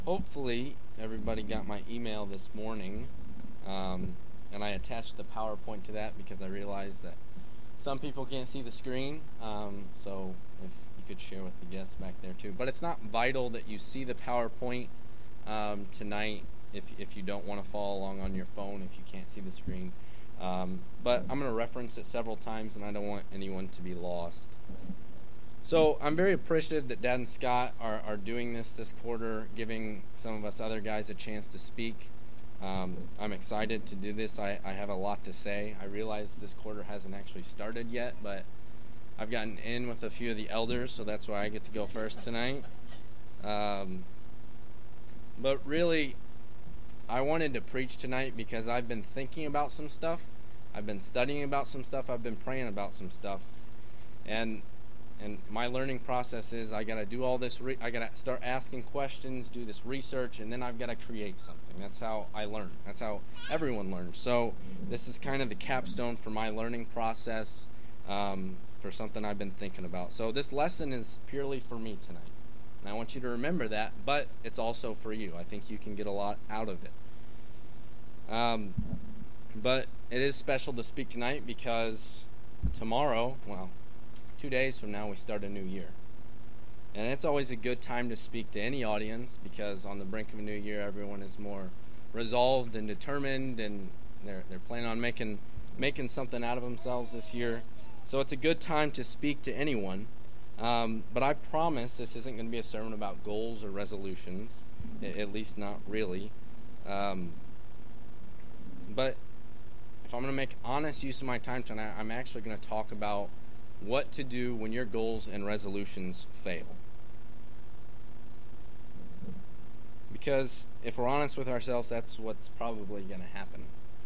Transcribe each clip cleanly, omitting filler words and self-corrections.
Hopefully everybody got my email this morning, and I attached the PowerPoint to that because I realized that some people can't see the screen, so if you could share with the guests back there too. But it's not vital that you see the PowerPoint tonight if you don't want to follow along on your phone, if you can't see the screen. But I'm going to reference it several times, and I don't want anyone to be lost. So I'm very appreciative that Dad and Scott are doing this quarter, giving some of us other guys a chance to speak. I'm excited to do this. I have a lot to say. I realize this quarter hasn't actually started yet, but I've gotten in with a few of the elders, so that's why I get to go first tonight. But really, I wanted to preach tonight because I've been thinking about some stuff. I've been studying about some stuff. I've been praying about some stuff. And my learning process is I got to do all this. I got to start asking questions, do this research, and then I've got to create something. That's how I learn. That's how everyone learns. So this is kind of the capstone for my learning process for something I've been thinking about. So this lesson is purely for me tonight. And I want you to remember that, but it's also for you. I think you can get a lot out of it. But it is special to speak tonight because tomorrow, 2 days from now, we start a new year. And it's always a good time to speak to any audience because on the brink of a new year, everyone is more resolved and determined, and they're planning on making something out of themselves this year. So it's a good time to speak to anyone. But I promise this isn't going to be a sermon about goals or resolutions, at least not really. But if I'm going to make honest use of my time tonight, I'm actually going to talk about what to do when your goals and resolutions fail. Because if we're honest with ourselves, that's what's probably going to happen.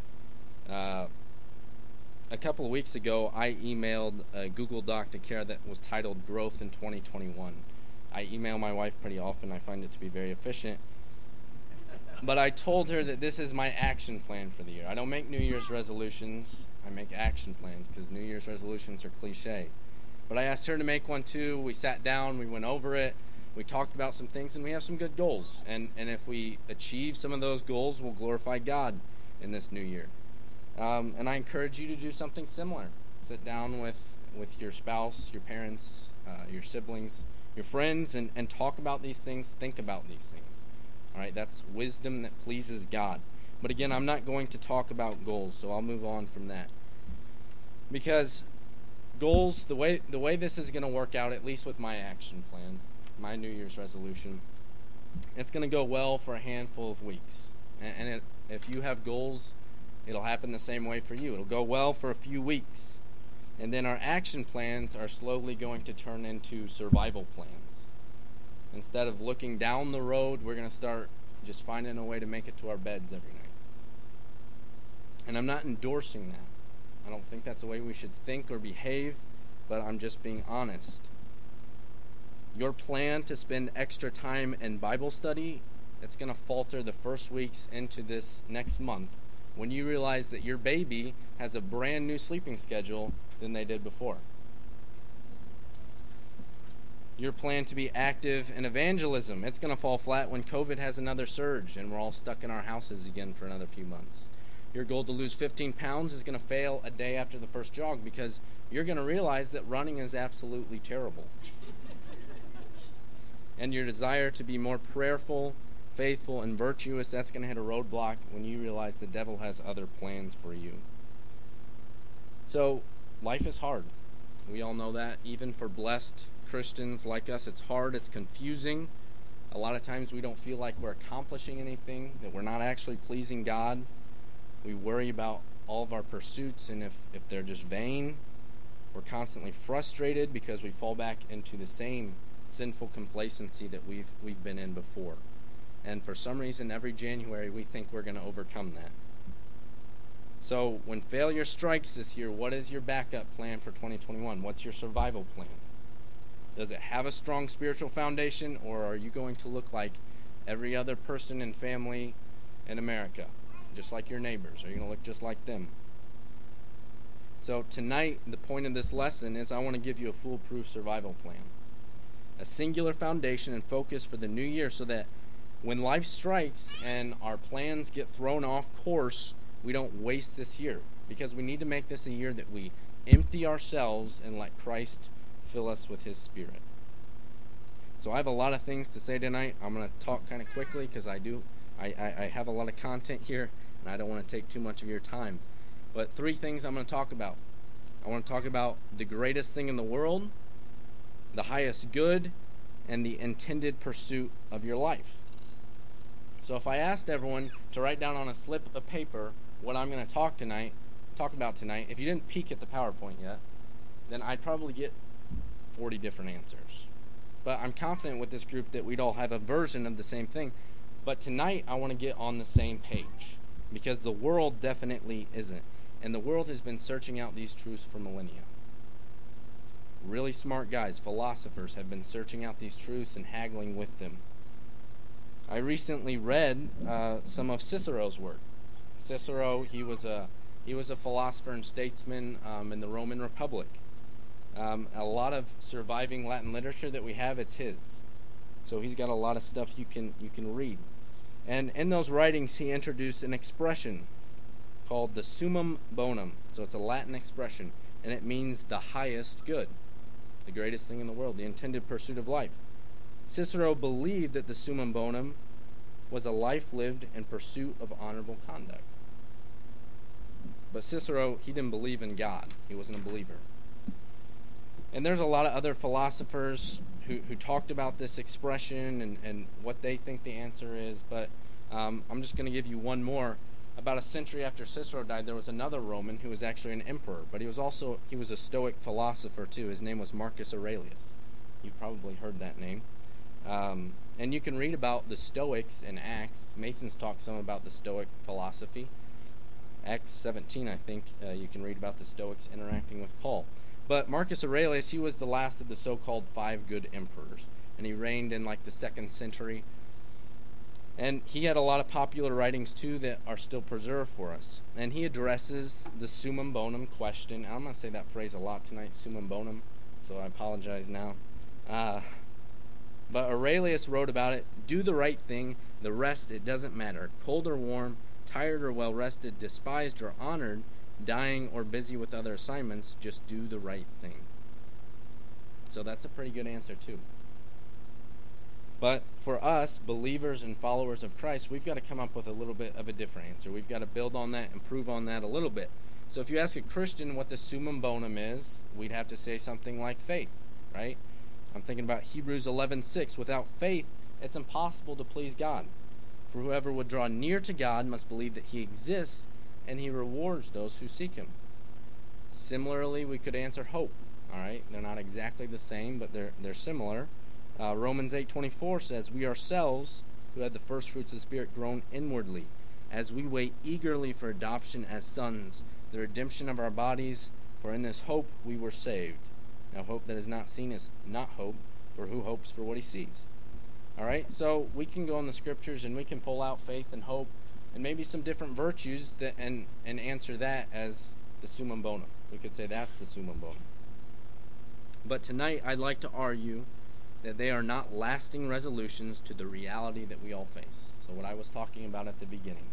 A couple of weeks ago, I emailed a Google Doc to Kara that was titled Growth in 2021. I email my wife pretty often. I find it to be very efficient. But I told her that this is my action plan for the year. I don't make New Year's resolutions. I make action plans because New Year's resolutions are cliche. But I asked her to make one too. We sat down, we went over it, we talked about some things, and we have some good goals. And if we achieve some of those goals, we'll glorify God in this new year. And I encourage you to do something similar. Sit down with your spouse, your parents, your siblings, your friends, and talk about these things, think about these things. All right, that's wisdom that pleases God. But again, I'm not going to talk about goals, so I'll move on from that. Because goals, the way this is going to work out, at least with my action plan, my New Year's resolution, it's going to go well for a handful of weeks. And if you have goals, it'll happen the same way for you. It'll go well for a few weeks. And then our action plans are slowly going to turn into survival plans. Instead of looking down the road, we're going to start just finding a way to make it to our beds every night. And I'm not endorsing that. I don't think that's the way we should think or behave, but I'm just being honest. Your plan to spend extra time in Bible study, it's going to falter the first weeks into this next month when you realize that your baby has a brand new sleeping schedule than they did before. Your plan to be active in evangelism, it's going to fall flat when COVID has another surge and we're all stuck in our houses again for another few months. Your goal to lose 15 pounds is going to fail a day after the first jog because you're going to realize that running is absolutely terrible. And your desire to be more prayerful, faithful, and virtuous, that's going to hit a roadblock when you realize the devil has other plans for you. So, life is hard. We all know that. Even for blessed Christians like us, it's hard, it's confusing. A lot of times we don't feel like we're accomplishing anything, that we're not actually pleasing God. We worry about all of our pursuits and if they're just vain. We're constantly frustrated because we fall back into the same sinful complacency that we've been in before. And for some reason, every January we think we're going to overcome that. So when failure strikes this year, what is your backup plan for 2021? What's your survival plan? Does it have a strong spiritual foundation, or are you going to look like every other person and family in America? Just like your neighbors? Are you going to look just like them? So tonight, the point of this lesson is I want to give you a foolproof survival plan. A singular foundation and focus for the new year so that when life strikes and our plans get thrown off course, we don't waste this year, because we need to make this a year that we empty ourselves and let Christ fill us with his Spirit. So I have a lot of things to say tonight. I'm going to talk kind of quickly because I have a lot of content here, and I don't want to take too much of your time. But 3 things I'm going to talk about. I want to talk about the greatest thing in the world, the highest good, and the intended pursuit of your life. So if I asked everyone to write down on a slip of paper what I'm going to talk about tonight, if you didn't peek at the PowerPoint yet, then I'd probably get 40 different answers. But I'm confident with this group that we'd all have a version of the same thing. But tonight I want to get on the same page, because the world definitely isn't. And the world has been searching out these truths for millennia. Really smart guys, philosophers, have been searching out these truths and haggling with them. I recently read some of Cicero's work. Cicero, he was a philosopher and statesman in the Roman Republic. A lot of surviving Latin literature that we have, it's his. So he's got a lot of stuff you can read. And in those writings, he introduced an expression called the summum bonum. So it's a Latin expression, and it means the highest good, the greatest thing in the world, the intended pursuit of life. Cicero believed that the summum bonum was a life lived in pursuit of honorable conduct. But Cicero, he didn't believe in God. He wasn't a believer. And there's a lot of other philosophers who talked about this expression and what they think the answer is, but I'm just going to give you one more. About a century after Cicero died, there was another Roman who was actually an emperor, but he was a Stoic philosopher too. His name was Marcus Aurelius. You've probably heard that name. And you can read about the Stoics in Acts. Masons talk some about the Stoic philosophy. Acts 17, I think, you can read about the Stoics interacting with Paul. But Marcus Aurelius, he was the last of the so-called 5 good emperors, and he reigned in like the 2nd century. And he had a lot of popular writings too that are still preserved for us. And he addresses the summum bonum question. And I'm going to say that phrase a lot tonight, summum bonum, so I apologize now. But Aurelius wrote about it: do the right thing, the rest it doesn't matter. Cold or warm, tired or well rested, despised or honored, dying or busy with other assignments, just do the right thing. So that's a pretty good answer too. But for us, believers and followers of Christ, we've got to come up with a little bit of a different answer. We've got to build on that, improve on that a little bit. So if you ask a Christian what the summum bonum is, we'd have to say something like faith, right? I'm thinking about Hebrews 11:6. Without faith, it's impossible to please God. For whoever would draw near to God must believe that he exists, and he rewards those who seek him. Similarly, we could answer hope. All right, they're not exactly the same, but they're similar. Romans 8:24 says, we ourselves, who had the first fruits of the Spirit, groan inwardly, as we wait eagerly for adoption as sons, the redemption of our bodies, for in this hope we were saved. Now, hope that is not seen is not hope, for who hopes for what he sees? All right, so we can go in the scriptures and we can pull out faith and hope and maybe some different virtues and answer that as the summum bonum. We could say that's the summum bonum. But tonight I'd like to argue that they are not lasting resolutions to the reality that we all face. So what I was talking about at the beginning.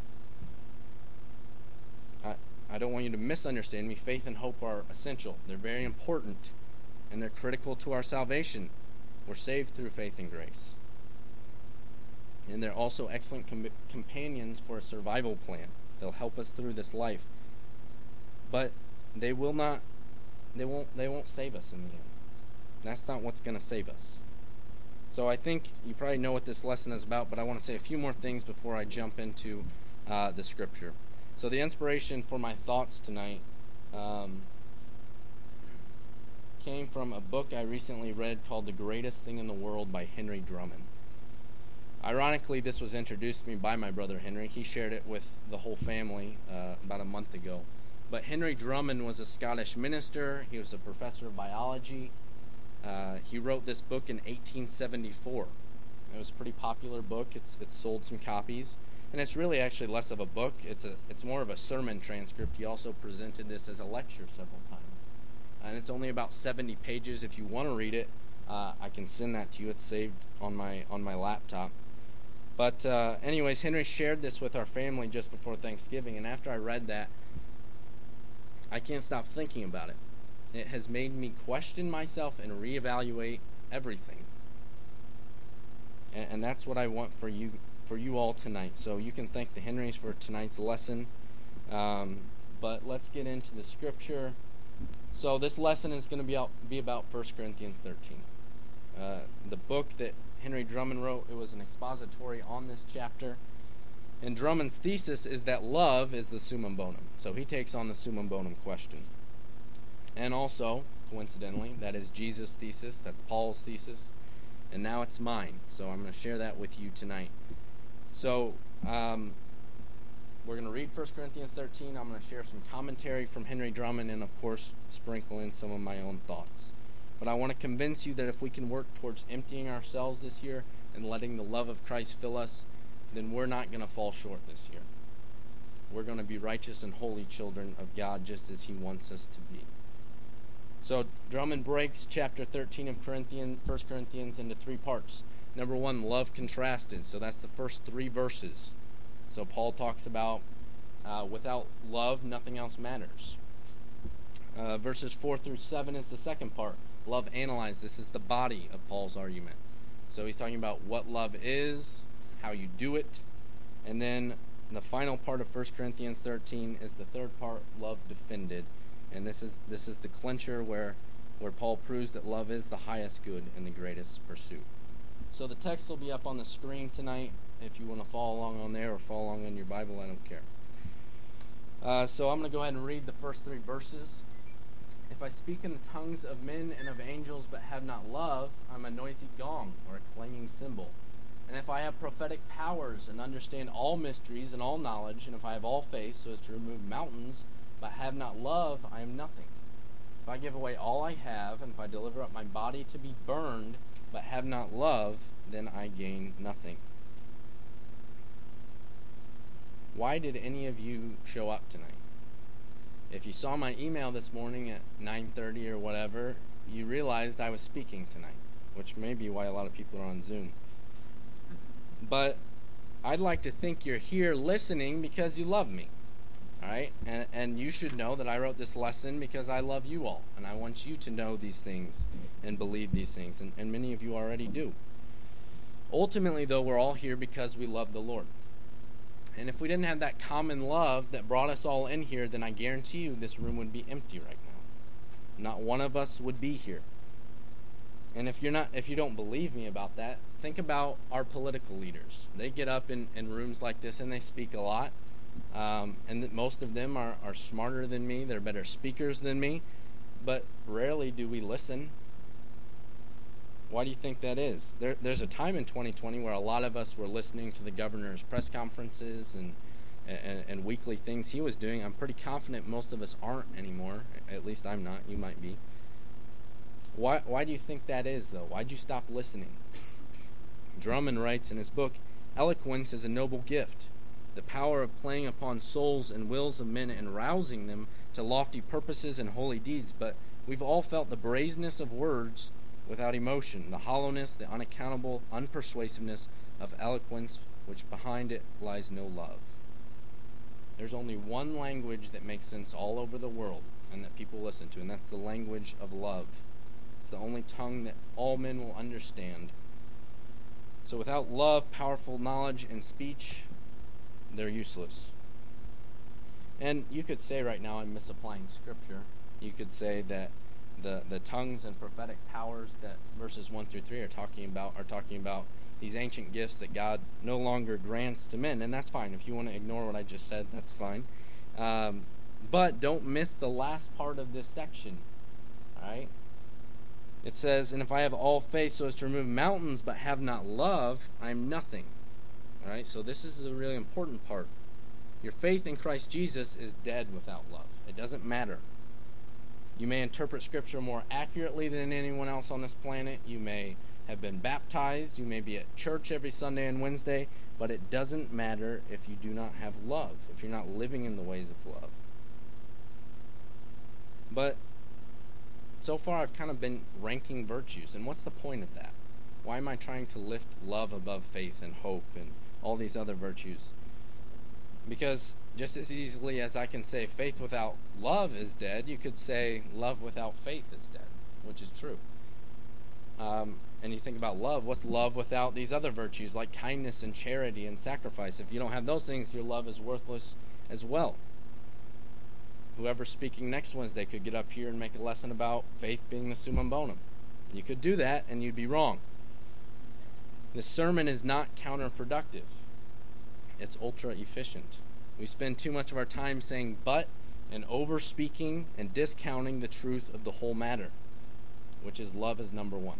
I don't want you to misunderstand me. Faith and hope are essential. They're very important, and they're critical to our salvation. We're saved through faith and grace. And they're also excellent companions for a survival plan. They'll help us through this life. But they won't save us in the end. That's not what's going to save us. So I think you probably know what this lesson is about, but I want to say a few more things before I jump into the scripture. So the inspiration for my thoughts tonight came from a book I recently read called The Greatest Thing in the World by Henry Drummond. Ironically, this was introduced to me by my brother Henry. He shared it with the whole family about a month ago. But Henry Drummond was a Scottish minister. He was a professor of biology. He wrote this book in 1874. It was a pretty popular book. It's sold some copies. And it's really actually less of a book. It's more of a sermon transcript. He also presented this as a lecture several times. And it's only about 70 pages. If you want to read it, I can send that to you. It's saved on my laptop. But anyways, Henry shared this with our family just before Thanksgiving, and after I read that, I can't stop thinking about it. It has made me question myself and reevaluate everything. And that's what I want for you all tonight. So you can thank the Henrys for tonight's lesson. But let's get into the scripture. So this lesson is going to be about 1 Corinthians 13. The book that Henry Drummond wrote, it was an expository on this chapter. And Drummond's thesis is that love is the summum bonum. So he takes on the summum bonum question. And also, coincidentally, that is Jesus' thesis. That's Paul's thesis. And now it's mine. So I'm going to share that with you tonight. So we're going to read 1 Corinthians 13. I'm going to share some commentary from Henry Drummond and, of course, sprinkle in some of my own thoughts. But I want to convince you that if we can work towards emptying ourselves this year and letting the love of Christ fill us, then we're not going to fall short this year. We're going to be righteous and holy children of God just as he wants us to be. So Drummond breaks chapter 13 of 1 Corinthians into three parts. Number one, love contrasted. So that's the first three verses. So Paul talks about without love, nothing else matters. Verses 4 through 7 is the second part. Love analyzed. This is the body of Paul's argument. So he's talking about what love is, how you do it. And then the final part of 1 Corinthians 13 is the third part, love defended. And this is the clincher where Paul proves that love is the highest good and the greatest pursuit. So the text will be up on the screen tonight if you want to follow along on there or follow along in your Bible. I don't care. So I'm going to go ahead and read the first three verses. If I speak in the tongues of men and of angels but have not love, I'm a noisy gong or a clanging cymbal. And if I have prophetic powers and understand all mysteries and all knowledge, and if I have all faith so as to remove mountains, but have not love, I am nothing. If I give away all I have, and if I deliver up my body to be burned, but have not love, then I gain nothing. Why did any of you show up tonight? If you saw my email this morning at 9:30 or whatever, you realized I was speaking tonight, which may be why a lot of people are on Zoom. But I'd like to think you're here listening because you love me. All right? And you should know that I wrote this lesson because I love you all. And I want you to know these things and believe these things. And many of you already do. Ultimately, though, we're all here because we love the Lord. And if we didn't have that common love that brought us all in here, then I guarantee you this room would be empty right now. Not one of us would be here. And if you don't believe me about that, think about our political leaders. They get up in rooms like this and they speak a lot. And most of them are smarter than me. They're better speakers than me. But rarely do we listen. Why do you think that is? There's a time in 2020 where a lot of us were listening to the governor's press conferences and weekly things he was doing. I'm pretty confident most of us aren't anymore. At least I'm not. You might be. Why do you think that is, though? Why'd you stop listening? Drummond writes in his book, eloquence is a noble gift. The power of playing upon souls and wills of men and rousing them to lofty purposes and holy deeds. But we've all felt the brazenness of words without emotion, the hollowness, the unaccountable unpersuasiveness of eloquence, which behind it lies no love. There's only one language that makes sense all over the world and that people listen to, and that's the language of love. It's the only tongue that all men will understand. So without love, powerful knowledge, and speech, they're useless. And you could say right now I'm misapplying Scripture. You could say that the tongues and prophetic powers that verses 1 through 3 are talking about these ancient gifts that God no longer grants to men, and that's fine. If you want to ignore what I just said, that's fine. But don't miss the last part of this section. All right? It says, and if I have all faith so as to remove mountains but have not love, I am nothing. All right? So this is a really important part. Your faith in Christ Jesus is dead without love. It doesn't matter. You may interpret Scripture more accurately than anyone else on this planet. You may have been baptized. You may be at church every Sunday and Wednesday. But it doesn't matter if you do not have love, if you're not living in the ways of love. But so far I've kind of been ranking virtues. And what's the point of that? Why am I trying to lift love above faith and hope and all these other virtues? Because just as easily as I can say faith without love is dead, you could say love without faith is dead, which is true. And you think about love, what's love without these other virtues like kindness and charity and sacrifice? If you don't have those things, your love is worthless as well. Whoever's speaking next Wednesday could get up here and make a lesson about faith being the summum bonum. You could do that and you'd be wrong. This sermon is not counterproductive. It's ultra efficient. We spend too much of our time saying but and over-speaking and discounting the truth of the whole matter, which is love is number one.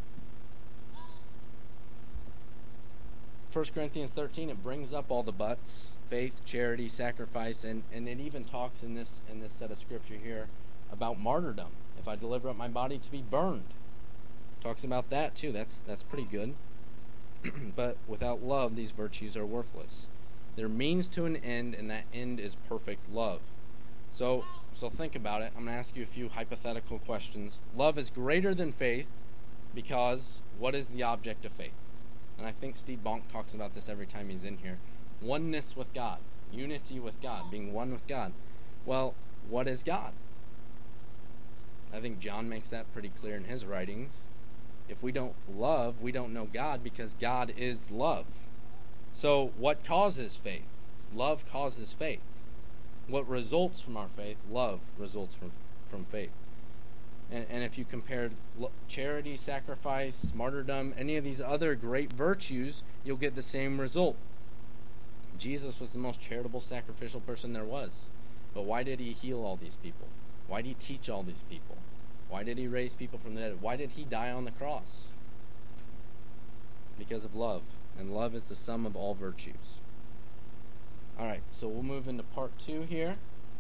1 Corinthians 13, it brings up all the buts: faith, charity, sacrifice, and it even talks in this set of scripture here about martyrdom. If I deliver up my body to be burned, talks about that too. That's pretty good. But without love, these virtues are worthless. They're means to an end, and that end is perfect love. So think about it. I'm going to ask you a few hypothetical questions. Love is greater than faith because what is the object of faith? And I think Steve Bonk talks about this every time he's in here. Oneness with God. Unity with God. Being one with God. Well, what is God? I think John makes that pretty clear in his writings. If we don't love, we don't know God, because God is love. So what causes faith? Love causes faith. What results from our faith? Love results from faith. And if you compare charity, sacrifice, martyrdom, any of these other great virtues, you'll get the same result. Jesus was the most charitable, sacrificial person there was. But why did he heal all these people? Why did he teach all these people? Why did he raise people from the dead? Why did he die on the cross? Because of love. And love is the sum of all virtues. Alright, so we'll move into part 2 here.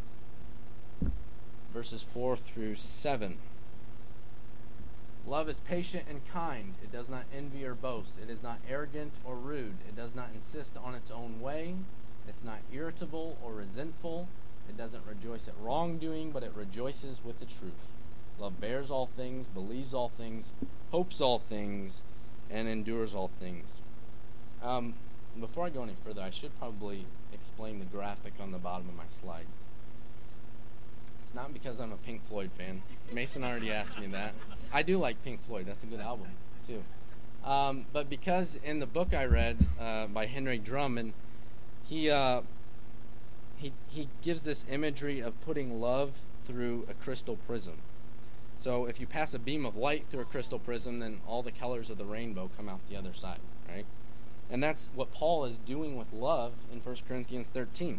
Verses 4 through 7. Love is patient and kind. It does not envy or boast. It is not arrogant or rude. It does not insist on its own way. It's not irritable or resentful. It doesn't rejoice at wrongdoing, but it rejoices with the truth. Love bears all things, believes all things, hopes all things, and endures all things. Before I go any further, I should probably explain the graphic on the bottom of my slides. It's not because I'm a Pink Floyd fan. Mason already asked me that. I do like Pink Floyd. That's a good album, too. But because in the book I read by Henry Drummond, he gives this imagery of putting love through a crystal prism. So if you pass a beam of light through a crystal prism, then all the colors of the rainbow come out the other side, right? And that's what Paul is doing with love in 1 Corinthians 13.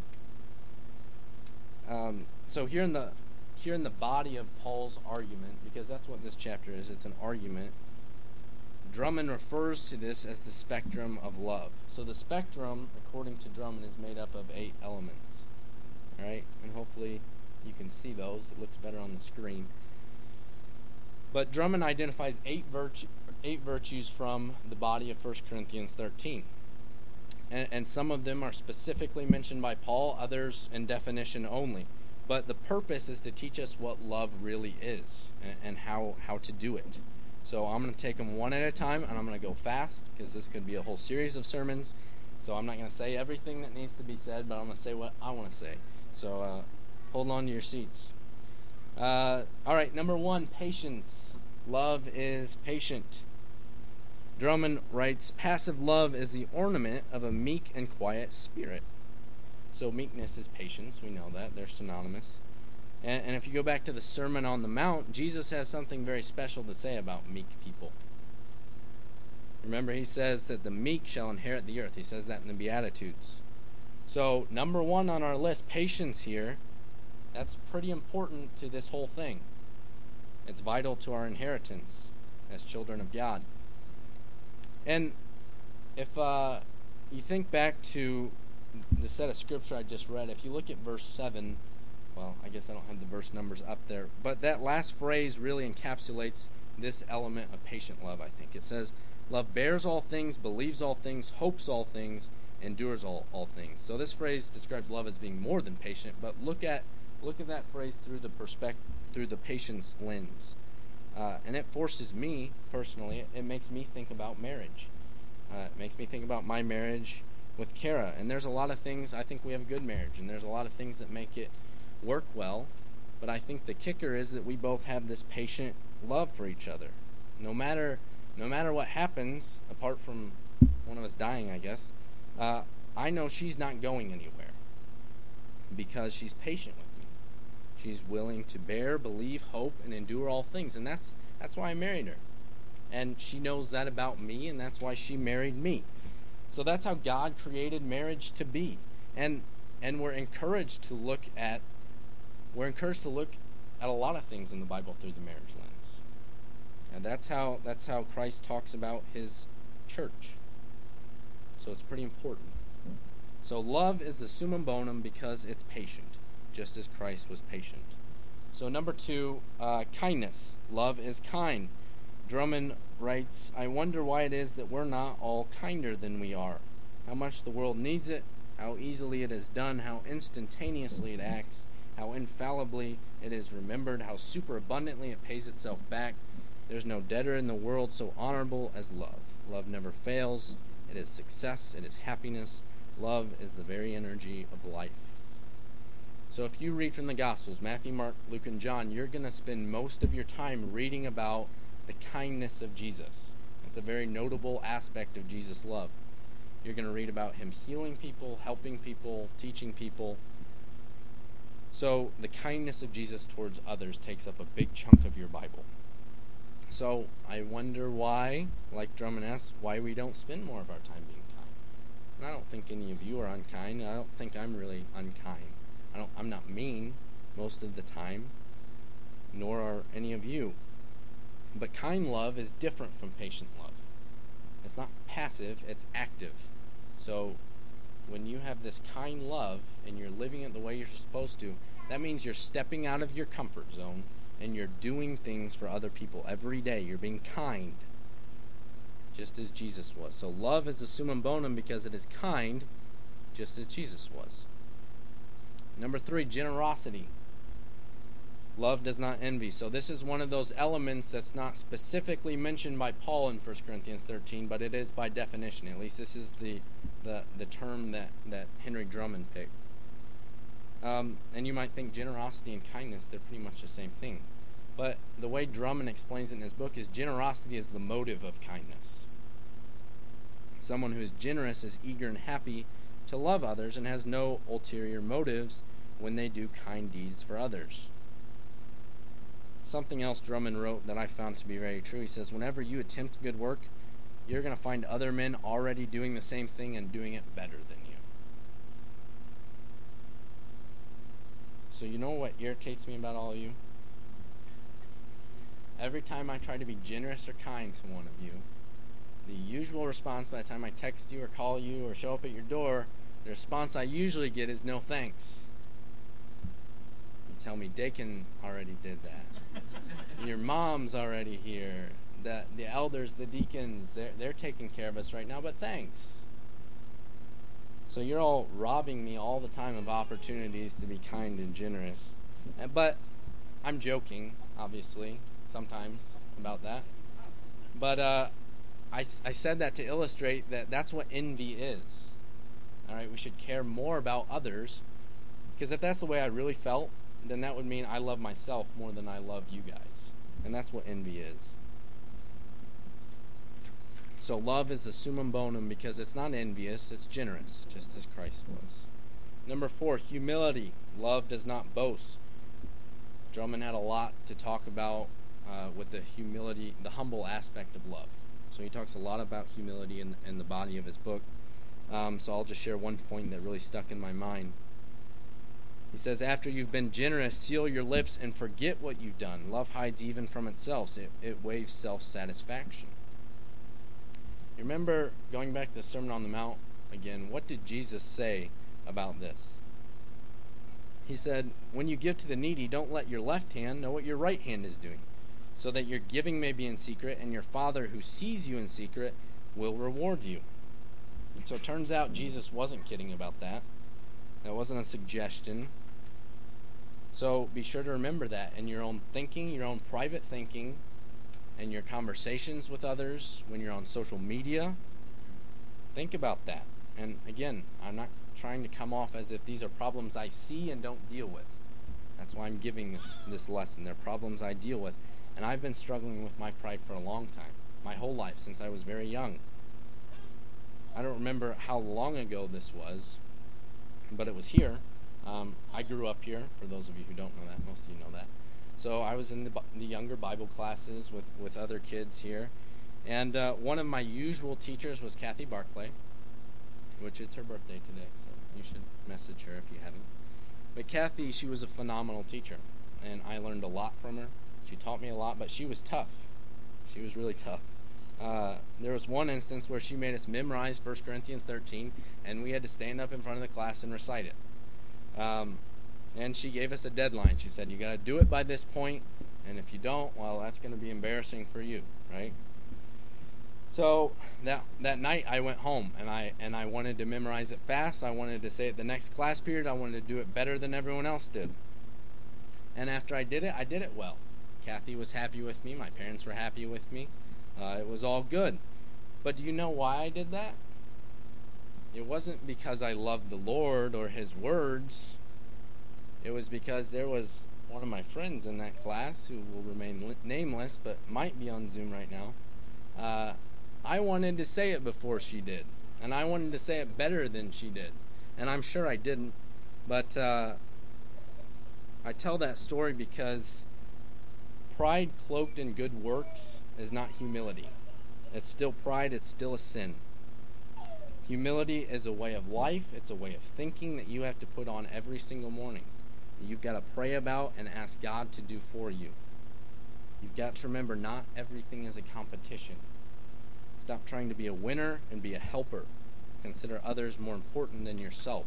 So here in the body of Paul's argument, because that's what this chapter is, it's an argument, Drummond refers to this as the spectrum of love. So the spectrum, according to Drummond, is made up of 8 elements. All right? And hopefully you can see those. It looks better on the screen. But Drummond identifies 8 virtues from the body of 1 Corinthians 13. And some of them are specifically mentioned by Paul, others in definition only. But the purpose is to teach us what love really is and how to do it. So I'm going to take them one at a time, and I'm going to go fast because this could be a whole series of sermons. So I'm not going to say everything that needs to be said, but I'm going to say what I want to say. So hold on to your seats. All right, number 1, patience. Love is patient. Drummond writes, passive love is the ornament of a meek and quiet spirit. So meekness is patience. We know that. They're synonymous. And if you go back to the Sermon on the Mount, Jesus has something very special to say about meek people. Remember, he says that the meek shall inherit the earth. He says that in the Beatitudes. So, number 1 on our list, patience here, that's pretty important to this whole thing. It's vital to our inheritance as children of God. And if you think back to the set of scripture I just read, if you look at verse 7, well, I guess I don't have the verse numbers up there, but that last phrase really encapsulates this element of patient love, I think. It says, love bears all things, believes all things, hopes all things, endures all things. So this phrase describes love as being more than patient, but look at that phrase through the patience lens. And it forces me, personally, it makes me think about marriage. It makes me think about my marriage with Kara. And there's a lot of things, I think we have a good marriage, and there's a lot of things that make it work well. But I think the kicker is that we both have this patient love for each other. No matter what happens, apart from one of us dying, I guess, I know she's not going anywhere because she's patient with me. She's willing to bear, believe, hope, and endure all things. And that's why I married her. And she knows that about me, and that's why she married me. So that's how God created marriage to be. And we're encouraged to look at a lot of things in the Bible through the marriage lens. And that's how Christ talks about his church. So it's pretty important. So love is the summum bonum because it's patient, just as Christ was patient. So number 2, kindness. Love is kind. Drummond writes, I wonder why it is that we're not all kinder than we are. How much the world needs it, how easily it is done, how instantaneously it acts, how infallibly it is remembered, how superabundantly it pays itself back. There's no debtor in the world so honorable as love. Love never fails. It is success. It is happiness. Love is the very energy of life. So if you read from the Gospels, Matthew, Mark, Luke, and John, you're going to spend most of your time reading about the kindness of Jesus. It's a very notable aspect of Jesus' love. You're going to read about him healing people, helping people, teaching people. So the kindness of Jesus towards others takes up a big chunk of your Bible. So I wonder why, like Drummond asks, why we don't spend more of our time being kind. And I don't think any of you are unkind. I don't think I'm really unkind. I'm not mean most of the time, nor are any of you. But kind love is different from patient love. It's not passive, it's active. So when you have this kind love and you're living it the way you're supposed to, that means you're stepping out of your comfort zone and you're doing things for other people every day. You're being kind, just as Jesus was. So love is the summum bonum because it is kind, just as Jesus was. Number 3, generosity. Love does not envy. So this is one of those elements that's not specifically mentioned by Paul in 1 Corinthians 13, but it is by definition. At least this is the term that Henry Drummond picked. And you might think generosity and kindness, they're pretty much the same thing. But the way Drummond explains it in his book is generosity is the motive of kindness. Someone who is generous is eager and happy to love others and has no ulterior motives when they do kind deeds for others. Something else Drummond wrote that I found to be very true. He says, whenever you attempt good work, you're going to find other men already doing the same thing and doing it better than you. So you know what irritates me about all of you? Every time I try to be generous or kind to one of you, the usual response by the time I text you or call you or show up at your door, the response I usually get is no thanks. You tell me Dakin already did that. Your mom's already here. The elders, the deacons, they're taking care of us right now, but thanks. So you're all robbing me all the time of opportunities to be kind and generous. But I'm joking, obviously, sometimes about that. But I said that to illustrate that that's what envy is. All right, we should care more about others, because if that's the way I really felt, then that would mean I love myself more than I love you guys. And that's what envy is. So love is the summum bonum because it's not envious, it's generous, just as Christ was. Number 4, humility. Love does not boast. Drummond had a lot to talk about with the humility, the humble aspect of love. So he talks a lot about humility in the body of his book. So I'll just share one point that really stuck in my mind. He says, after you've been generous, seal your lips and forget what you've done. Love hides even from itself. It waives self-satisfaction. You remember, going back to the Sermon on the Mount again, what did Jesus say about this? He said, when you give to the needy, don't let your left hand know what your right hand is doing, so that your giving may be in secret, and your Father who sees you in secret will reward you. So it turns out Jesus wasn't kidding about that. That wasn't a suggestion. So be sure to remember that in your own thinking, your own private thinking, and your conversations with others, when you're on social media. Think about that. And again, I'm not trying to come off as if these are problems I see and don't deal with. That's why I'm giving this lesson. They're problems I deal with. And I've been struggling with my pride for a long time, my whole life, since I was very young. I don't remember how long ago this was, but it was here. I grew up here, for those of you who don't know that. Most of you know that. So I was in the younger Bible classes with other kids here. And one of my usual teachers was Kathy Barclay, which it's her birthday today, so you should message her if you haven't. But Kathy, she was a phenomenal teacher, and I learned a lot from her. She taught me a lot, but she was tough. She was really tough. There was one instance where she made us memorize 1 Corinthians 13, and we had to stand up in front of the class and recite it. And she gave us a deadline. She said, you got to do it by this point, and if you don't, well, that's going to be embarrassing for you, right? So that night I went home, and I wanted to memorize it fast. I wanted to say it the next class period. I wanted to do it better than everyone else did. And after I did it well. Kathy was happy with me. My parents were happy with me. It was all good. But do you know why I did that? It wasn't because I loved the Lord or His words. It was because there was one of my friends in that class who will remain nameless but might be on Zoom right now. I wanted to say it before she did. And I wanted to say it better than she did. And I'm sure I didn't. But I tell that story because pride cloaked in good works is not humility. It's still pride. It's still a sin. Humility is a way of life. It's a way of thinking that you have to put on every single morning. That you've got to pray about and ask God to do for you. You've got to remember not everything is a competition. Stop trying to be a winner and be a helper. Consider others more important than yourself.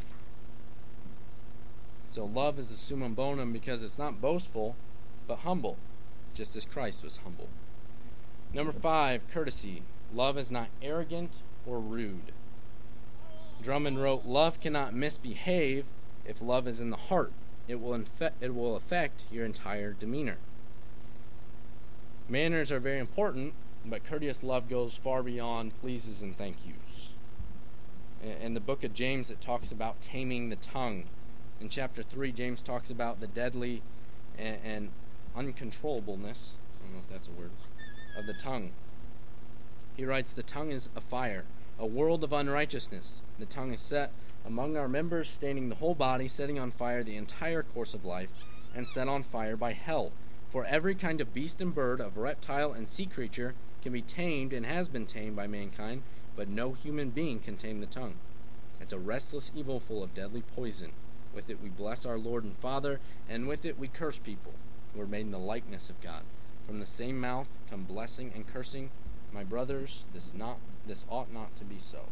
So love is a summum bonum because it's not boastful, but humble, just as Christ was humble. Number 5, courtesy. Love is not arrogant or rude. Drummond wrote, love cannot misbehave if love is in the heart. It will affect your entire demeanor. Manners are very important, but courteous love goes far beyond pleases and thank yous. In the book of James, it talks about taming the tongue. In chapter 3, James talks about the deadly and uncontrollableness, I don't know if that's a word, of the tongue. He writes, the tongue is a fire, a world of unrighteousness. The tongue is set among our members, staining the whole body, setting on fire the entire course of life, and set on fire by hell. For every kind of beast and bird, of reptile and sea creature, can be tamed and has been tamed by mankind, but no human being can tame the tongue. It's a restless evil full of deadly poison. With it we bless our Lord and Father, and with it we curse people who are made in the likeness of God. From the same mouth come blessing and cursing. My brothers, this ought not to be so.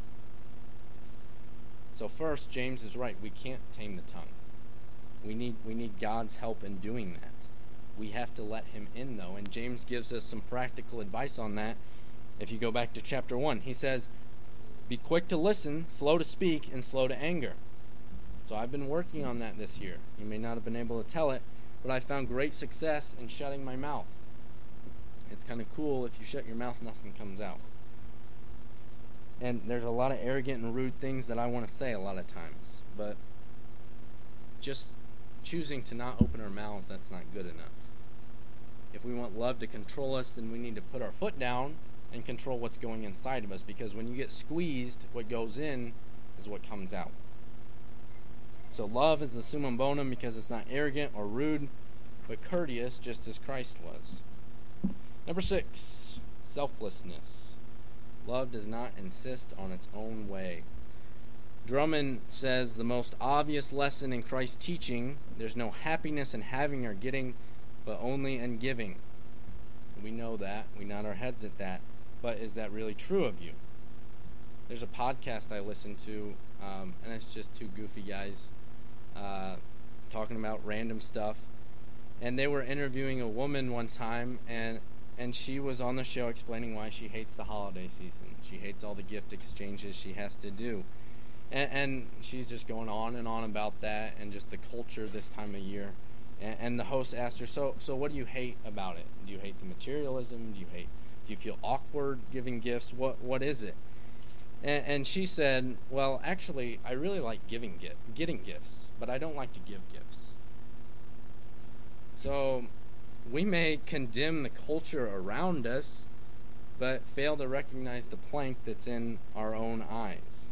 So first, James is right. We can't tame the tongue. We need God's help in doing that. We have to let Him in, though, and James gives us some practical advice on that. If you go back to chapter 1, he says, be quick to listen, slow to speak, and slow to anger. So I've been working on that this year. You may not have been able to tell it, but I found great success in shutting my mouth. It's kind of cool. If you shut your mouth, nothing comes out. And there's a lot of arrogant and rude things that I want to say a lot of times, but just choosing to not open our mouths, that's not good enough. If we want love to control us, then we need to put our foot down and control what's going inside of us, because when you get squeezed, what goes in is what comes out. So love is the summum bonum because it's not arrogant or rude, but courteous, just as Christ was. Number 6, selflessness. Love does not insist on its own way. Drummond says the most obvious lesson in Christ's teaching, there's no happiness in having or getting, but only in giving. We know that. We nod our heads at that. But is that really true of you? There's a podcast I listen to, and it's just two goofy guys talking about random stuff. And they were interviewing a woman one time, and she was on the show explaining why she hates the holiday season. She hates all the gift exchanges she has to do. And she's just going on and on about that and just the culture this time of year. And the host asked her, so what do you hate about it? Do you hate the materialism? Do you feel awkward giving gifts? What is it? And she said, well, actually, I really like getting gifts, but I don't like to give gifts. So we may condemn the culture around us, but fail to recognize the plank that's in our own eyes.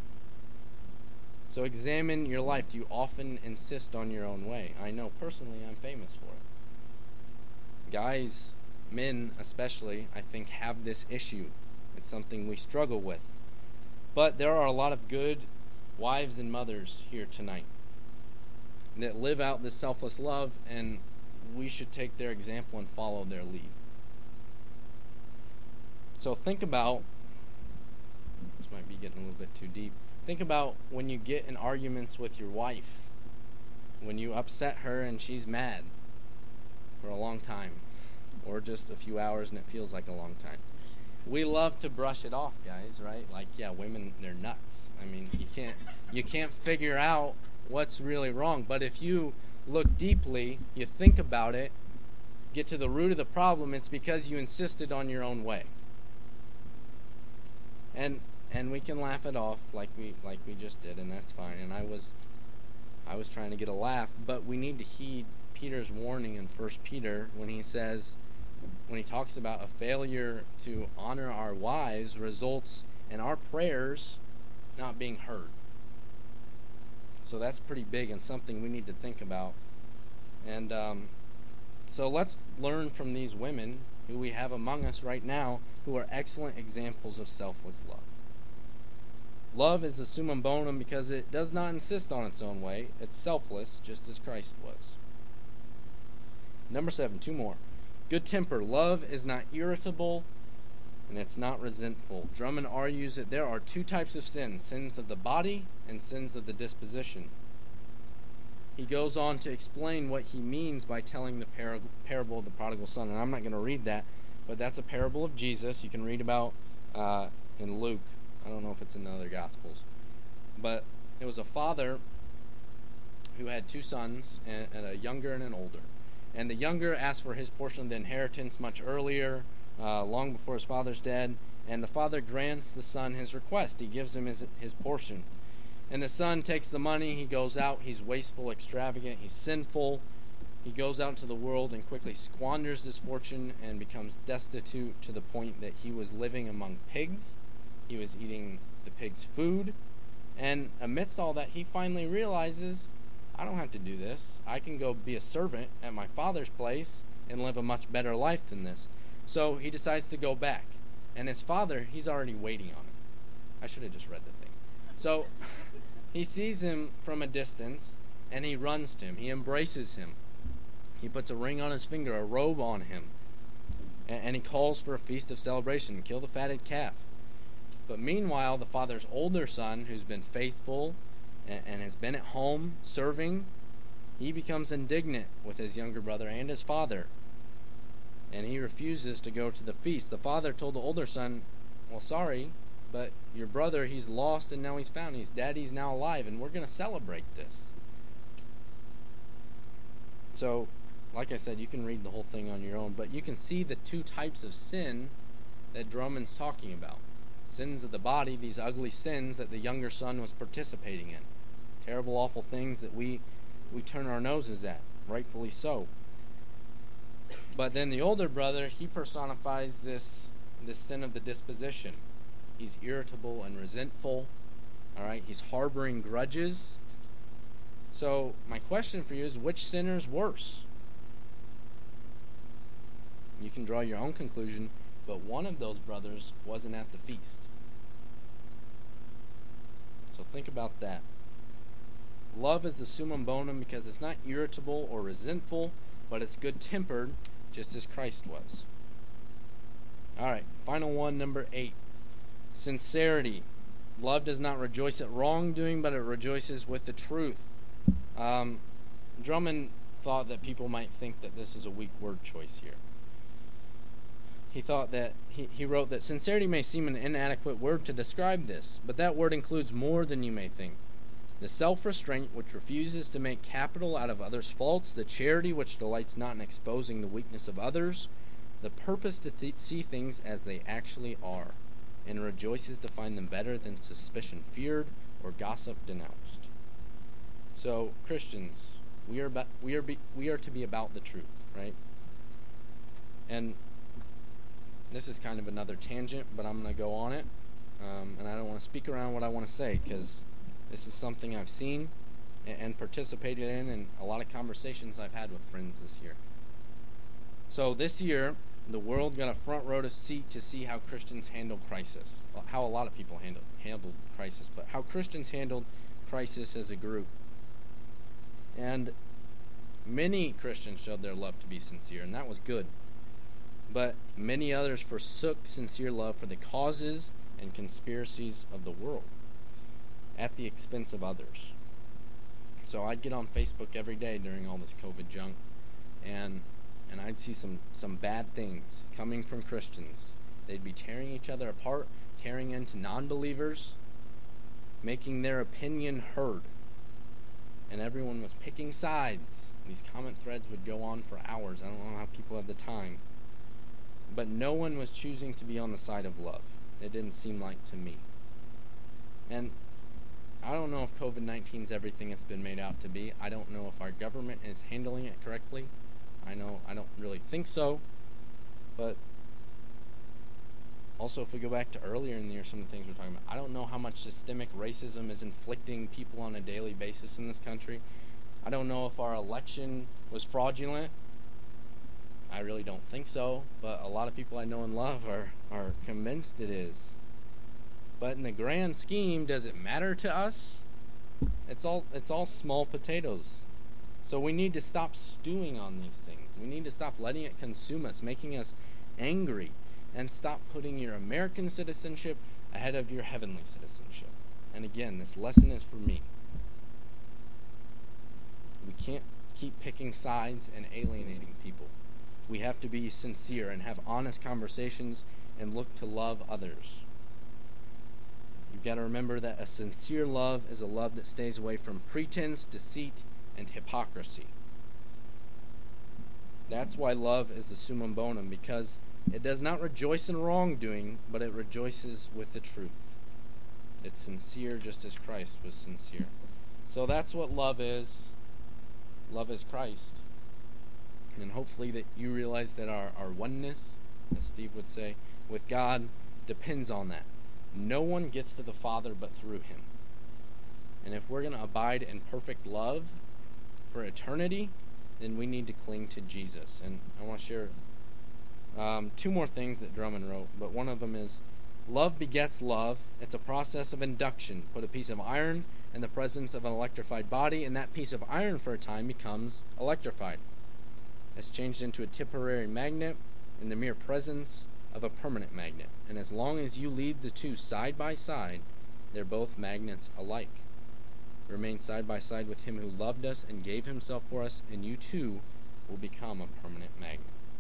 So examine your life. Do you often insist on your own way? I know personally I'm famous for it. Guys, men especially, I think have this issue. It's something we struggle with. But there are a lot of good wives and mothers here tonight that live out this selfless love, and we should take their example and follow their lead. So think about, this might be getting a little bit too deep, think about when you get in arguments with your wife, when you upset her and she's mad for a long time, or just a few hours and it feels like a long time. We love to brush it off, guys, right? Like, yeah, women, they're nuts. I mean, you can't figure out what's really wrong. But if you look deeply, you think about it, get to the root of the problem, it's because you insisted on your own way. And we can laugh it off like we just did, and that's fine. And I was trying to get a laugh, but we need to heed Peter's warning in 1 Peter when he talks about a failure to honor our wives results in our prayers not being heard. So that's pretty big and something we need to think about. And so let's learn from these women who we have among us right now who are excellent examples of selfless love. Love is the summum bonum because it does not insist on its own way. It's selfless, just as Christ was. Number 7, 2 more. Good temper. Love is not irritable, and it's not resentful. Drummond argues that there are 2 types of sin, sins of the body and sins of the disposition. He goes on to explain what he means by telling the parable of the prodigal son, and I'm not going to read that, but that's a parable of Jesus. You can read about in Luke. I don't know if it's in the other Gospels. But it was a father who had 2 sons, and a younger and an older. And the younger asked for his portion of the inheritance much earlier, long before his father's dead. And the father grants the son his request. He gives him his portion. And the son takes the money. He goes out. He's wasteful, extravagant. He's sinful. He goes out into the world and quickly squanders his fortune and becomes destitute to the point that he was living among pigs. He was eating the pigs' food. And amidst all that, he finally realizes, I don't have to do this. I can go be a servant at my father's place and live a much better life than this. So he decides to go back. And his father, he's already waiting on him. I should have just read the thing. So he sees him from a distance, and he runs to him. He embraces him. He puts a ring on his finger, a robe on him. And he calls for a feast of celebration. Kill the fatted calf. But meanwhile, the father's older son, who's been faithful and has been at home serving, he becomes indignant with his younger brother and his father. And he refuses to go to the feast. The father told the older son, well, sorry, but your brother, he's lost and now he's found. Daddy's now alive, and we're going to celebrate this. So, like I said, you can read the whole thing on your own, but you can see the 2 types of sin that Drummond's talking about. Sins of the body, these ugly sins that the younger son was participating in. Terrible, awful things that we turn our noses at, rightfully so. But then the older brother, he personifies this sin of the disposition. He's irritable and resentful. All right, he's harboring grudges. So my question for you is, which sinner's worse? You can draw your own conclusion, but one of those brothers wasn't at the feast. So think about that. Love is the summum bonum because it's not irritable or resentful, but it's good-tempered, just as Christ was. All right, final one, number 8. Sincerity. Love does not rejoice at wrongdoing, but it rejoices with the truth. Drummond thought that people might think that this is a weak word choice here. He thought that he wrote that sincerity may seem an inadequate word to describe this, but that word includes more than you may think. The self-restraint which refuses to make capital out of others' faults, the charity which delights not in exposing the weakness of others, the purpose to see things as they actually are, and rejoices to find them better than suspicion feared or gossip denounced. So, Christians, we are to be about the truth, right? And this is kind of another tangent, but I'm going to go on it, and I don't want to speak around what I want to say, because this is something I've seen and participated in, and a lot of conversations I've had with friends this year. So this year, the world got a front row seat to see how Christians handle crisis. How a lot of people handled crisis, but how Christians handled crisis as a group. And many Christians showed their love to be sincere, and that was good. But many others forsook sincere love for the causes and conspiracies of the world at the expense of others. So I'd get on Facebook every day during all this COVID junk, and I'd see some bad things coming from Christians. They'd be tearing each other apart, tearing into non-believers, making their opinion heard. And everyone was picking sides. These comment threads would go on for hours. I don't know how people have the time. But no one was choosing to be on the side of love. It didn't seem like to me. And I don't know if COVID-19 is everything it's been made out to be. I don't know if our government is handling it correctly. I don't really think so. But also, if we go back to earlier in the year, some of the things we're talking about, I don't know how much systemic racism is inflicting people on a daily basis in this country. I don't know if our election was fraudulent. I really don't think so, but a lot of people I know and love are convinced it is. But in the grand scheme, does it matter to us? It's all small potatoes. So we need to stop stewing on these things. We need to stop letting it consume us, making us angry, and stop putting your American citizenship ahead of your heavenly citizenship. And again, this lesson is for me. We can't keep picking sides and alienating people. We have to be sincere and have honest conversations and look to love others. You've got to remember that a sincere love is a love that stays away from pretense, deceit, and hypocrisy. That's why love is the summum bonum, because it does not rejoice in wrongdoing, but it rejoices with the truth. It's sincere just as Christ was sincere. So that's what love is. Love is Christ. And hopefully that you realize that our oneness, as Steve would say, with God depends on that. No one gets to the Father but through Him. And if we're going to abide in perfect love for eternity, then we need to cling to Jesus. And I want to share two more things that Drummond wrote, but one of them is, love begets love. It's a process of induction. Put a piece of iron in the presence of an electrified body, and that piece of iron for a time becomes electrified. It's changed into a temporary magnet in the mere presence of a permanent magnet. And as long as you leave the two side by side, they're both magnets alike. Remain side by side with Him who loved us and gave Himself for us, and you too will become a permanent magnet.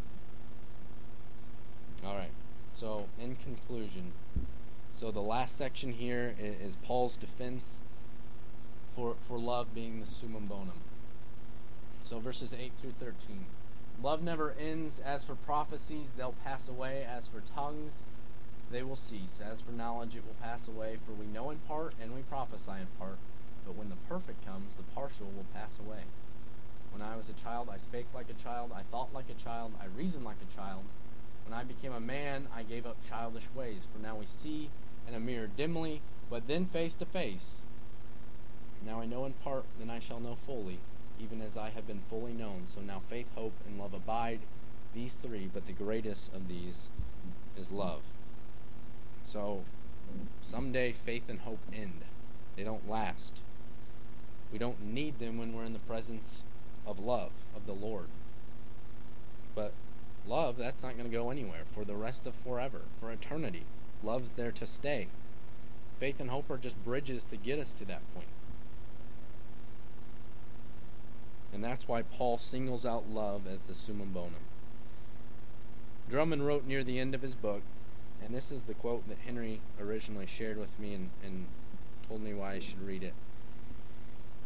Alright, so in conclusion, so the last section here is Paul's defense for love being the summum bonum. So verses 8 through 13. Love never ends. As for prophecies, they'll pass away. As for tongues, they will cease. As for knowledge, it will pass away. For we know in part, and we prophesy in part. But when the perfect comes, the partial will pass away. When I was a child, I spake like a child. I thought like a child. I reasoned like a child. When I became a man, I gave up childish ways. For now we see in a mirror dimly, but then face to face. Now I know in part, then I shall know fully, even as I have been fully known. So now faith, hope, and love abide, these three, but the greatest of these is love. So someday faith and hope end. They don't last. We don't need them when we're in the presence of love, of the Lord. But love, that's not going to go anywhere for the rest of forever, for eternity. Love's there to stay. Faith and hope are just bridges to get us to that point. And that's why Paul singles out love as the summum bonum. Drummond wrote near the end of his book, and this is the quote that Henry originally shared with me and told me why I should read it.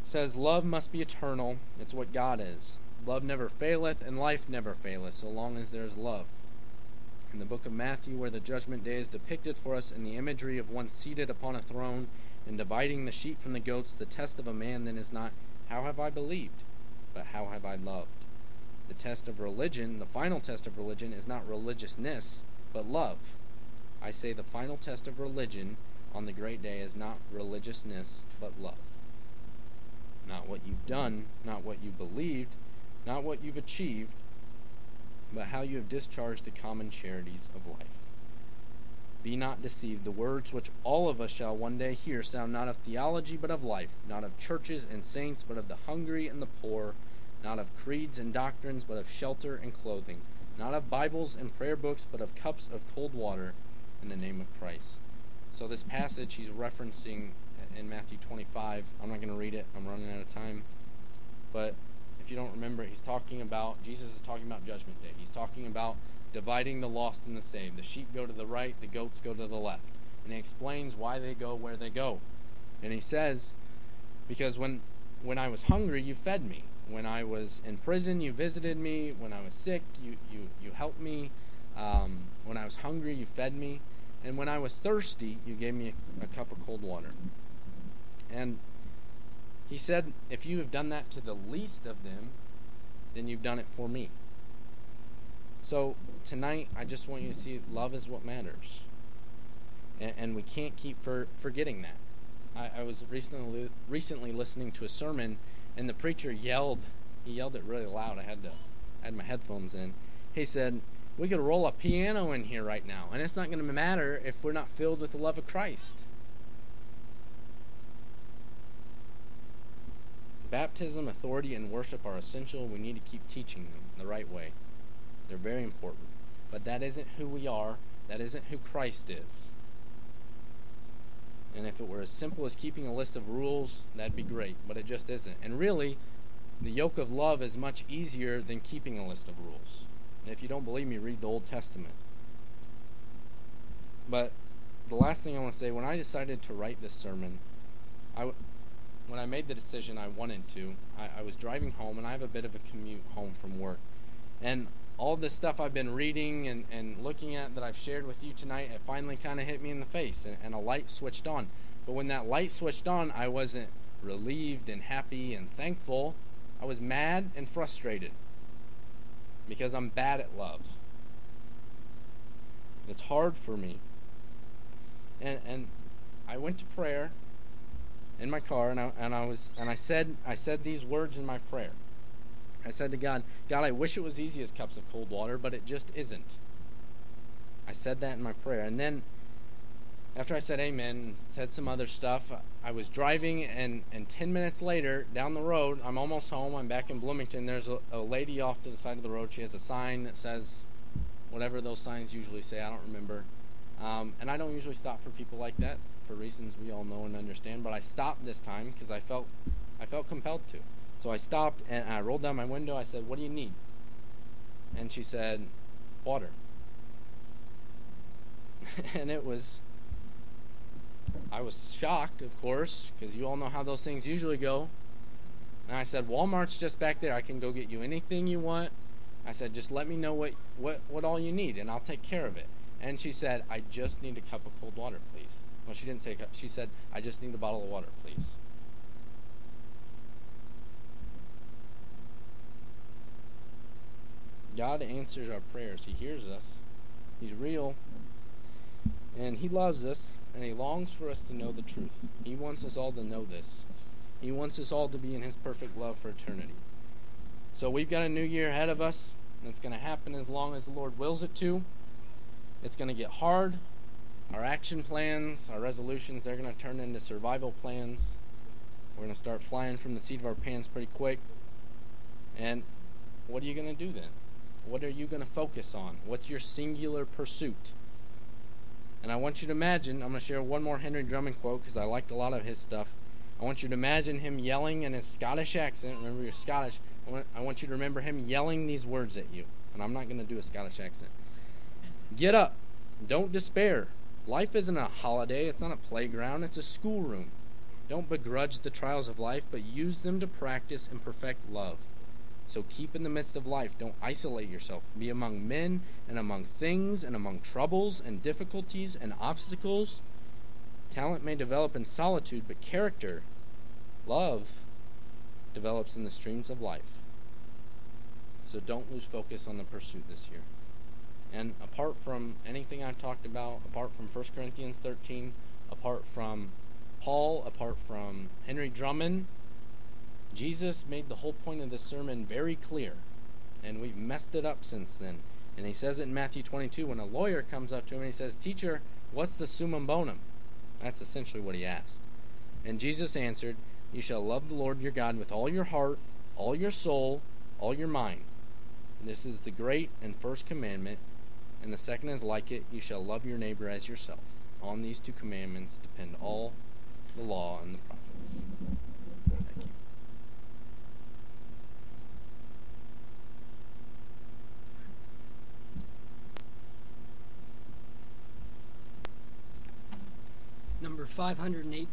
says, love must be eternal. It's what God is. Love never faileth, and life never faileth, so long as there is love. In the book of Matthew, where the judgment day is depicted for us in the imagery of one seated upon a throne and dividing the sheep from the goats, the test of a man then is not, how have I believed, but how have I loved? The test of religion, the final test of religion, is not religiousness, but love. I say the final test of religion on the great day is not religiousness, but love. Not what you've done, not what you believed, not what you've achieved, but how you have discharged the common charities of life. Be not deceived. The words which all of us shall one day hear sound not of theology, but of life, not of churches and saints, but of the hungry and the poor, not of creeds and doctrines, but of shelter and clothing, not of Bibles and prayer books, but of cups of cold water in the name of Christ. So this passage he's referencing in Matthew 25, I'm not going to read it, I'm running out of time, but if you don't remember, Jesus is talking about Judgment Day. He's talking about dividing the lost and the saved. The sheep go to the right, the goats go to the left. And he explains why they go where they go. And he says, because when I was hungry, you fed me. When I was in prison, you visited me. When I was sick, you helped me. When I was hungry, you fed me. And when I was thirsty, you gave me a cup of cold water. And he said, if you have done that to the least of them, then you've done it for me. So tonight, I just want you to see love is what matters. And we can't keep forgetting that. I was recently listening to a sermon, and the preacher yelled. He yelled it really loud. I had my headphones in. He said, we could roll a piano in here right now, and it's not going to matter if we're not filled with the love of Christ. Baptism, authority, and worship are essential. We need to keep teaching them the right way. They're very important. But that isn't who we are. That isn't who Christ is. And if it were as simple as keeping a list of rules, that'd be great. But it just isn't. And really, the yoke of love is much easier than keeping a list of rules. And if you don't believe me, read the Old Testament. But the last thing I want to say, when I decided to write this sermon, when I made the decision I wanted to, I was driving home, and I have a bit of a commute home from work. And all this stuff I've been reading and looking at that I've shared with you tonight, it finally kind of hit me in the face, and a light switched on. But when that light switched on, I wasn't relieved and happy and thankful. I was mad and frustrated because I'm bad at love. It's hard for me. And I went to prayer in my car, and I said these words in my prayer. I said to God, I wish it was easy as cups of cold water, but it just isn't. I said that in my prayer. And then after I said amen and said some other stuff, I was driving, and 10 minutes later, down the road, I'm almost home, I'm back in Bloomington, there's a lady off to the side of the road. She has a sign that says whatever those signs usually say, I don't remember. And I don't usually stop for people like that for reasons we all know and understand, but I stopped this time because I felt compelled to. So I stopped, and I rolled down my window. I said, what do you need? And she said, water. And I was shocked, of course, because you all know how those things usually go. And I said, Walmart's just back there. I can go get you anything you want. I said, just let me know what all you need, and I'll take care of it. And she said, I just need a cup of cold water, please. Well, she didn't say cup. She said, I just need a bottle of water, please. God answers our prayers. He hears us. He's real. And He loves us, and He longs for us to know the truth. He wants us all to know this. He wants us all to be in His perfect love for eternity. So we've got a new year ahead of us, and it's going to happen as long as the Lord wills it to. It's going to get hard. Our action plans, our resolutions, they're going to turn into survival plans. We're going to start flying from the seat of our pants pretty quick. And what are you going to do then? What are you going to focus on? What's your singular pursuit? And I want you to imagine, I'm going to share one more Henry Drummond quote because I liked a lot of his stuff. I want you to imagine him yelling in his Scottish accent. Remember, you're Scottish. I want you to remember him yelling these words at you. And I'm not going to do a Scottish accent. Get up. Don't despair. Life isn't a holiday. It's not a playground. It's a schoolroom. Don't begrudge the trials of life, but use them to practice and perfect love. So keep in the midst of life. Don't isolate yourself. Be among men and among things and among troubles and difficulties and obstacles. Talent may develop in solitude, but character, love, develops in the streams of life. So don't lose focus on the pursuit this year. And apart from anything I've talked about, apart from 1 Corinthians 13, apart from Paul, apart from Henry Drummond, Jesus made the whole point of this sermon very clear. And we've messed it up since then. And he says it in Matthew 22 when a lawyer comes up to him and he says, "Teacher, what's the summum bonum?" That's essentially what he asked. And Jesus answered, "You shall love the Lord your God with all your heart, all your soul, all your mind. And this is the great and first commandment. And the second is like it, you shall love your neighbor as yourself. On these two commandments depend all the law and the prophets." Thank you. Number 508.